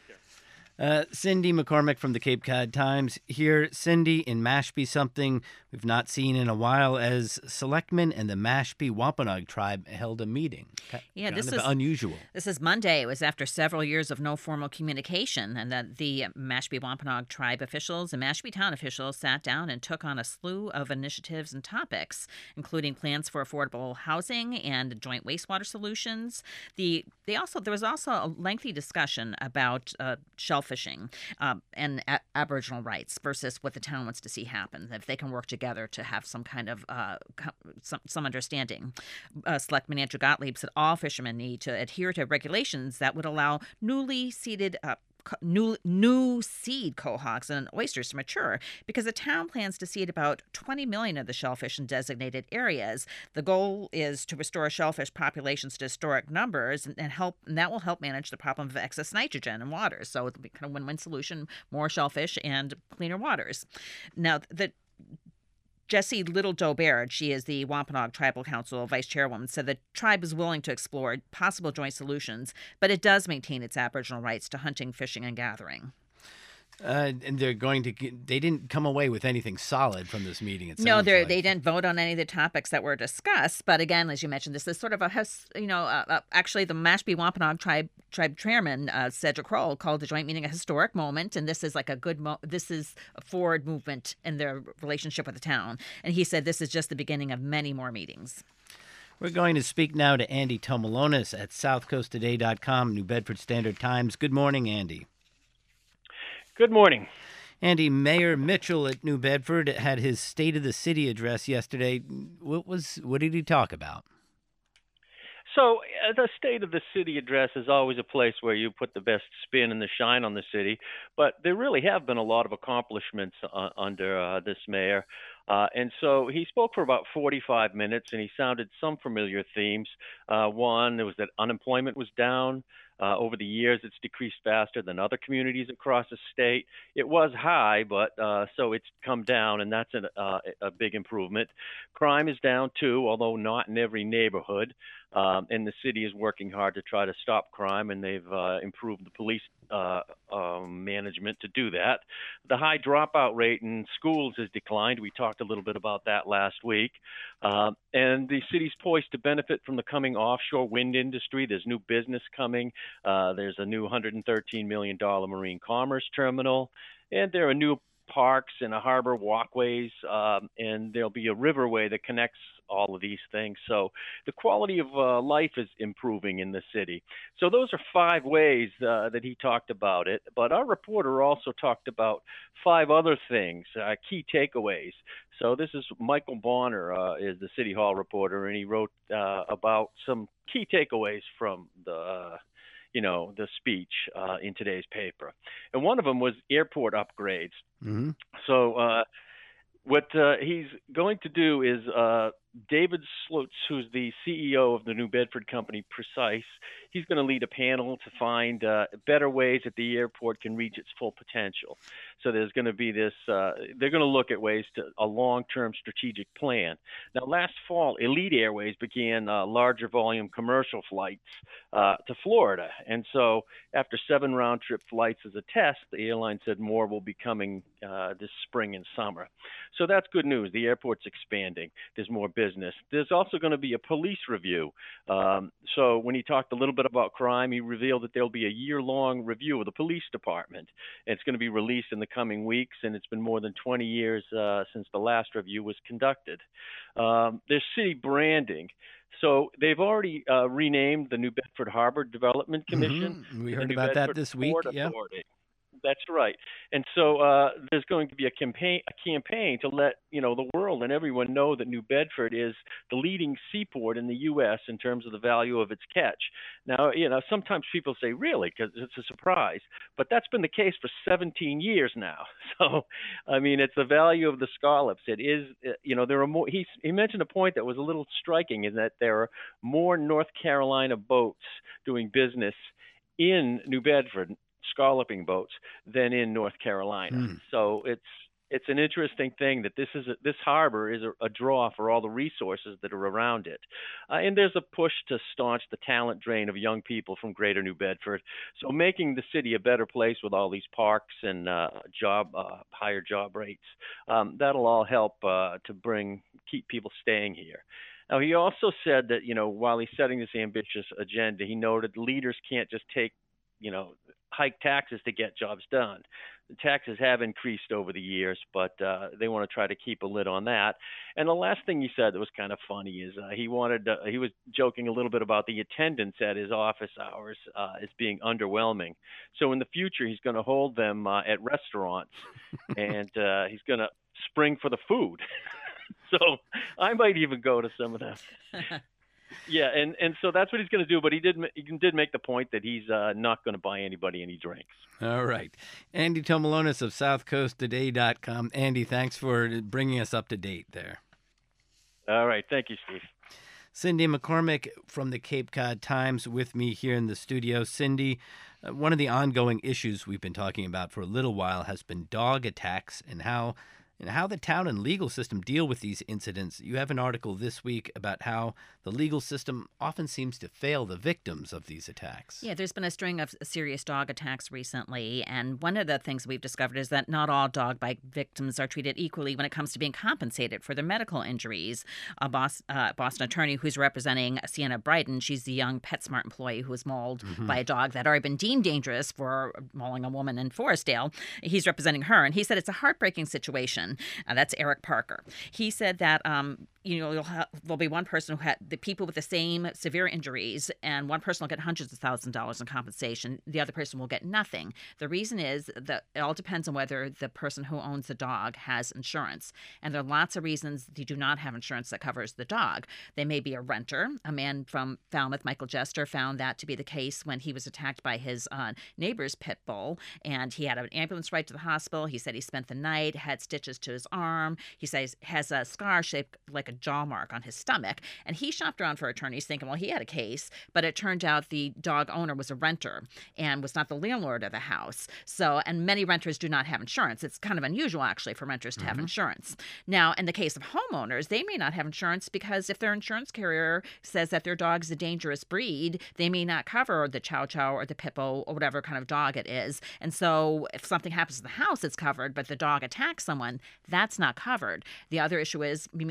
Uh, Cindy McCormick from the Cape Cod Times here. Cindy, in Mashpee, something we've not seen in a while, as selectmen and the Mashpee Wampanoag tribe held a meeting. Yeah, kind this of is unusual. This is Monday. It was after several years of no formal communication, and that the Mashpee Wampanoag tribe officials and Mashpee town officials sat down and took on a slew of initiatives and topics, including plans for affordable housing and joint wastewater solutions. The they also there was also a lengthy discussion about uh, shellfishing um, and a- Aboriginal rights versus what the town wants to see happen. If they can work together to have some kind of uh, co- some some understanding. Uh, Selectman Andrew Gottlieb said all fishermen need to adhere to regulations that would allow newly seeded uh, co- new new seed quahogs and oysters to mature, because the town plans to seed about twenty million of the shellfish in designated areas. The goal is to restore shellfish populations to historic numbers and, and help, and that will help manage the problem of excess nitrogen in waters. So it'll be kind of win-win solution: more shellfish and cleaner waters. Now the Jessie Little Doe-Baird, she is the Wampanoag Tribal Council vice chairwoman, said the tribe is willing to explore possible joint solutions, but it does maintain its Aboriginal rights to hunting, fishing, and gathering. Uh, and they're going to. Get, they didn't come away with anything solid from this meeting. It No, sounds they like. they didn't vote on any of the topics that were discussed. But again, as you mentioned, this is sort of a, you know, uh, uh, actually the Mashpee Wampanoag tribe tribe chairman uh, Cedric Kroll called the joint meeting a historic moment, and this is like a good. Mo- this is a forward movement in their relationship with the town. And he said this is just the beginning of many more meetings. We're going to speak now to Andy Tomalonis at south coast today dot com, New Bedford Standard Times. Good morning, Andy. Good morning. Andy, Mayor Mitchell at New Bedford had his State of the City address yesterday. What was what did he talk about? So uh, the State of the City address is always a place where you put the best spin and the shine on the city, but there really have been a lot of accomplishments uh, under uh, this mayor. Uh, and so he spoke for about forty-five minutes, and he sounded some familiar themes. Uh, one, there was that unemployment was down. Uh, over the years, it's decreased faster than other communities across the state. It was high, but uh, so it's come down, and that's an, uh, a big improvement. Crime is down, too, although not in every neighborhood. Um, and the city is working hard to try to stop crime, and they've uh, improved the police uh, uh, management to do that. The high dropout rate in schools has declined. We talked a little bit about that last week. Uh, and the city's poised to benefit from the coming offshore wind industry. There's new business coming. Uh, there's a new one hundred thirteen million dollars marine commerce terminal, and there are new parks and a harbor walkways, um, and there'll be a riverway that connects all of these things. So the quality of uh, life is improving in the city. So those are five ways uh, that he talked about it. But our reporter also talked about five other things, uh, key takeaways. So this is Michael Bonner, uh, is the City Hall reporter, and he wrote uh, about some key takeaways from the uh, you know, the speech uh, in today's paper. And one of them was airport upgrades. Mm-hmm. So uh, what uh, he's going to do is uh, David Slutz, who's the C E O of the New Bedford company Precise, he's going to lead a panel to find uh, better ways that the airport can reach its full potential. So there's going to be this, uh, they're going to look at ways to a long-term strategic plan. Now, last fall, Elite Airways began uh, larger volume commercial flights uh, to Florida. And so after seven round-trip flights as a test, the airline said more will be coming uh, this spring and summer. So that's good news. The airport's expanding. There's more business. There's also going to be a police review. Um, so when he talked a little bit about crime, he revealed that there'll be a year-long review of the police department. And it's going to be released in the coming weeks, and it's been more than twenty years uh, since the last review was conducted. Um, there's city branding. So they've already uh, renamed the New Bedford Harbor Development Commission. Mm-hmm. We the heard New about Bedford that this week. Port Yeah. Authority. That's right. And so uh, there's going to be a campaign, a campaign to let you know the world and everyone know that New Bedford is the leading seaport in the U S in terms of the value of its catch. Now, you know, sometimes people say, really, because it's a surprise, but that's been the case for seventeen years now. So, I mean, it's the value of the scallops. It is, you know, there are more. He he mentioned a point that was a little striking, in that there are more North Carolina boats doing business in New Bedford, scalloping boats, than in North Carolina. Mm. So it's it's an interesting thing that this is a, this harbor is a, a draw for all the resources that are around it. Uh, and there's a push to staunch the talent drain of young people from greater New Bedford. So making the city a better place with all these parks and uh, job uh, higher job rates, um, that'll all help uh, to bring keep people staying here. Now, he also said that, you know, while he's setting this ambitious agenda, he noted leaders can't just take, you know, hike taxes to get jobs done. The taxes have increased over the years, but uh, they want to try to keep a lid on that. And the last thing he said that was kind of funny is uh, he wanted uh, he was joking a little bit about the attendance at his office hours uh, as being underwhelming. So in the future, he's going to hold them uh, at restaurants, and uh, he's going to spring for the food. So I might even go to some of them. Yeah, and, and so that's what he's going to do. But he did he did make the point that he's uh, not going to buy anybody any drinks. All right. Andy Tomalonis of south coast today dot com. Andy, thanks for bringing us up to date there. All right. Thank you, Steve. Cindy McCormick from the Cape Cod Times with me here in the studio. Cindy, uh, one of the ongoing issues we've been talking about for a little while has been dog attacks and how and how the town and legal system deal with these incidents. You have an article this week about how the legal system often seems to fail the victims of these attacks. Yeah, there's been a string of serious dog attacks recently, and one of the things we've discovered is that not all dog bite victims are treated equally when it comes to being compensated for their medical injuries. A Boston, uh, Boston attorney who's representing Sienna Bryden, she's the young PetSmart employee who was mauled mm-hmm. by a dog that had already been deemed dangerous for mauling a woman in Forestdale. He's representing her, and he said it's a heartbreaking situation. Uh, that's Eric Parker. He said that um, you know you'll have, there'll be one person who had the people with the same severe injuries, and one person will get hundreds of thousands of dollars in compensation. The other person will get nothing. The reason is that it all depends on whether the person who owns the dog has insurance, and there are lots of reasons they do not have insurance that covers the dog. They may be a renter. A man from Falmouth, Michael Jester, found that to be the case when he was attacked by his uh, neighbor's pit bull, and he had an ambulance ride to the hospital. He said he spent the night, had stitches to his arm. He says has a scar shaped like a jaw mark on his stomach. And he shopped around for attorneys thinking, well, he had a case, but it turned out the dog owner was a renter and was not the landlord of the house. So, and many renters do not have insurance. It's kind of unusual, actually, for renters to mm-hmm. have insurance. Now, in the case of homeowners, they may not have insurance because if their insurance carrier says that their dog is a dangerous breed, they may not cover the Chow Chow or the Pit Bull or whatever kind of dog it is. And so if something happens to the house, it's covered, but the dog attacks someone, that's not covered. The other issue is we may have first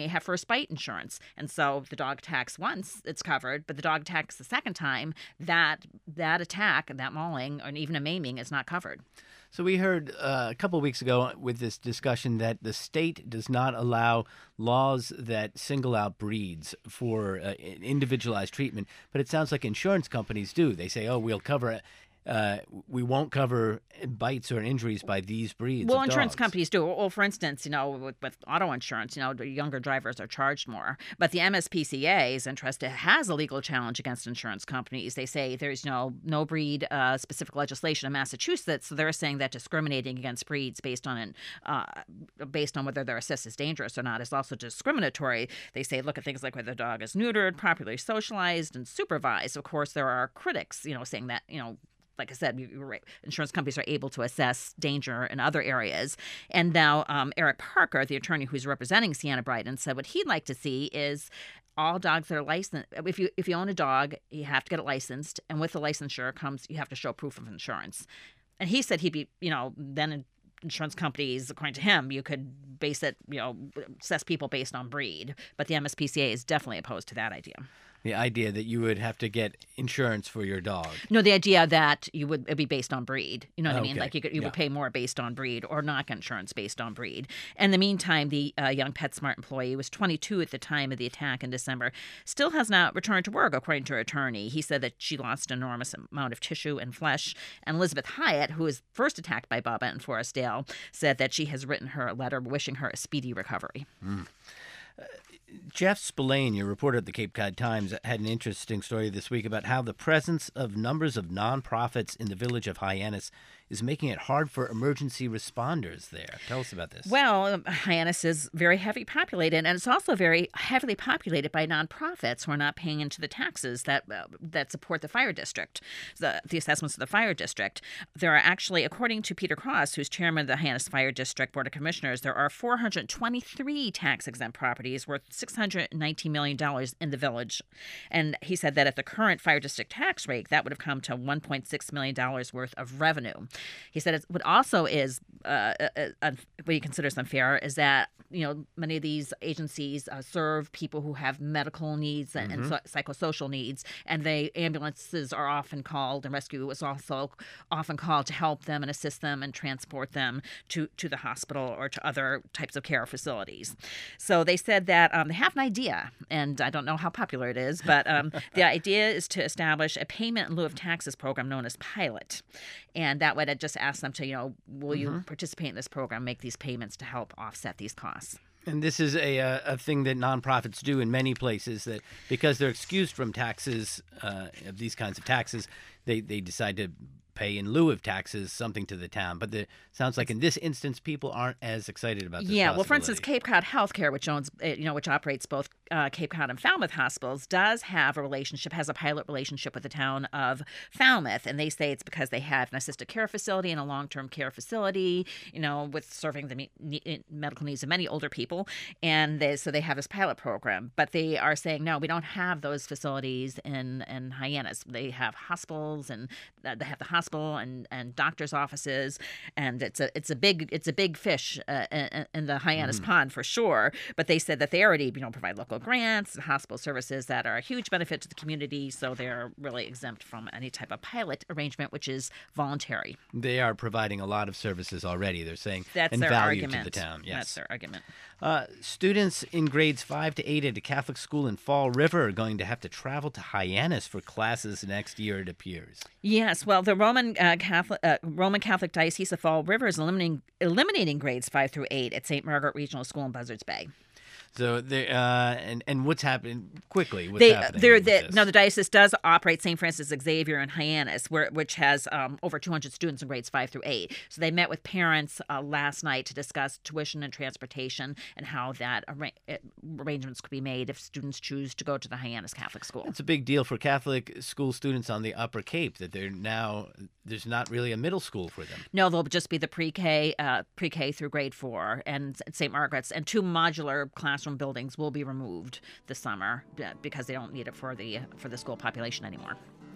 bite insurance. And so if the dog attacks once, it's covered, but the dog attacks the second time, that that attack, that mauling, or even a maiming is not covered. So we heard uh, a couple of weeks ago with this discussion that the state does not allow laws that single out breeds for uh, individualized treatment, but it sounds like insurance companies do. They say, oh, we'll cover uh, we won't cover bites or injuries by these breeds. Well, of insurance dogs. companies do. Well, for instance, you know, with, with auto insurance, you know, the younger drivers are charged more. But the M S P C A is interested, has a legal challenge against insurance companies. They say there's no no breed uh, specific legislation in Massachusetts, so they're saying that discriminating against breeds based on an, uh, based on whether they're assessed as dangerous or not is also discriminatory. They say look at things like whether the dog is neutered, properly socialized, and supervised. Of course, there are critics, you know, saying that, you know, like I said, you're right, insurance companies are able to assess danger in other areas. And now um, Eric Parker, the attorney who's representing Sienna Brighton, said what he'd like to see is all dogs that are licensed. If you if you own a dog, you have to get it licensed, and with the licensure comes you have to show proof of insurance. And he said he'd be, you know, then insurance companies, according to him, you could base it, you know, assess people based on breed. But the M S P C A is definitely opposed to that idea. The idea that you would have to get insurance for your dog. No, the idea that you would it'd be based on breed. You know what I mean? Okay. Like you could, you Yeah. would pay more based on breed or not get insurance based on breed. In the meantime, the uh, young PetSmart employee was twenty-two at the time of the attack in December, still has not returned to work, according to her attorney. He said that she lost an enormous amount of tissue and flesh. And Elizabeth Hyatt, who was first attacked by Bubba in Forestdale, said that she has written her a letter wishing her a speedy recovery. Mm. Uh, Jeff Spillane, your reporter at the Cape Cod Times, had an interesting story this week about how the presence of numbers of nonprofits in the village of Hyannis is making it hard for emergency responders there. Tell us about this. Well, Hyannis is very heavily populated, and it's also very heavily populated by nonprofits who are not paying into the taxes that uh, that support the fire district, the, the assessments of the fire district. There are actually, according to Peter Cross, who's chairman of the Hyannis Fire District Board of Commissioners, there are four hundred twenty-three tax-exempt properties worth six hundred nineteen million dollars in the village. And he said that at the current fire district tax rate, that would have come to one point six million dollars worth of revenue. He said it's, what also is uh, uh, uh, what he considers unfair is that, you know, many of these agencies uh, serve people who have medical needs and, Mm-hmm. and so, psychosocial needs, and the ambulances are often called, and rescue is also often called to help them and assist them and transport them to, to the hospital or to other types of care facilities. So they said that um, they have an idea, and I don't know how popular it is, but um, the idea is to establish a payment in lieu of taxes program known as PILOT. And that would just ask them to, you know, will Mm-hmm. you participate in this program, make these payments to help offset these costs? And this is a, a a thing that nonprofits do in many places, that because they're excused from taxes, uh, of these kinds of taxes, they, they decide to pay in lieu of taxes something to the town. But it sounds like in this instance, people aren't as excited about this Yeah, well, for instance, possibility. Cape Cod Healthcare, which owns, uh, you know, which operates both uh, Cape Cod and Falmouth hospitals, does have a relationship, has a pilot relationship with the town of Falmouth, and they say it's because they have an assisted care facility and a long-term care facility, you know, with serving the me- ne- medical needs of many older people, and they, so they have this pilot program. But they are saying no, we don't have those facilities in in Hyannis. They have hospitals, and uh, they have the hospital and, and doctors' offices, and it's a it's a big it's a big fish uh, in, in the Hyannis Mm. pond for sure. But they said that they already, you know, provide local grants and hospital services that are a huge benefit to the community, so they're really exempt from any type of pilot arrangement, which is voluntary. They are providing a lot of services already, they're saying, That's and their value argument. to the town. Yes. That's their argument. Uh, students in grades five to eight at a Catholic school in Fall River are going to have to travel to Hyannis for classes next year, it appears. Yes, well, the Roman uh, Catholic uh, Roman Catholic Diocese of Fall River is eliminating eliminating grades five through eight at Saint Margaret Regional School in Buzzards Bay. So, they, uh, and and what's happening quickly? What's They, happening? they're, with the, this? no, the diocese does operate Saint Francis Xavier in Hyannis, where, which has um, over two hundred students in grades five through eight. So they met with parents uh, last night to discuss tuition and transportation and how that arra- arrangements could be made if students choose to go to the Hyannis Catholic School. It's a big deal for Catholic school students on the Upper Cape that they're now there's not really a middle school for them. No, they'll just be the pre-K, uh, pre-K through grade four, and Saint Margaret's, and two modular classroom buildings will be removed this summer uh, because they don't need it for the for the school population anymore.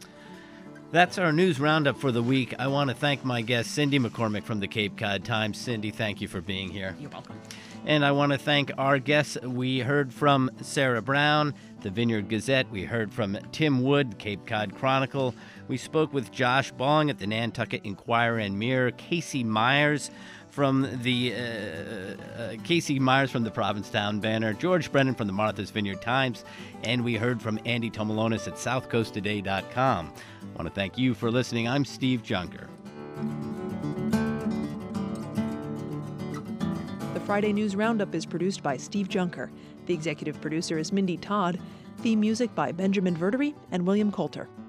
That's our news roundup for the week. I want to thank my guest, Cindy McCormick from the Cape Cod Times. Cindy, thank you for being here. You're welcome. And I want to thank our guests. We heard from Sarah Brown, the Vineyard Gazette. We heard from Tim Wood, Cape Cod Chronicle. We spoke with Josh Balling at the Nantucket Enquirer and Mirror, Casey Myers from the uh, uh, Casey Myers from the Provincetown Banner, George Brennan from the Martha's Vineyard Times, and we heard from Andy Tomalonis at south coast today dot com. I want to thank you for listening. I'm Steve Junker. The Friday News Roundup is produced by Steve Junker. The executive producer is Mindy Todd. Theme music by Benjamin Verdery and William Coulter.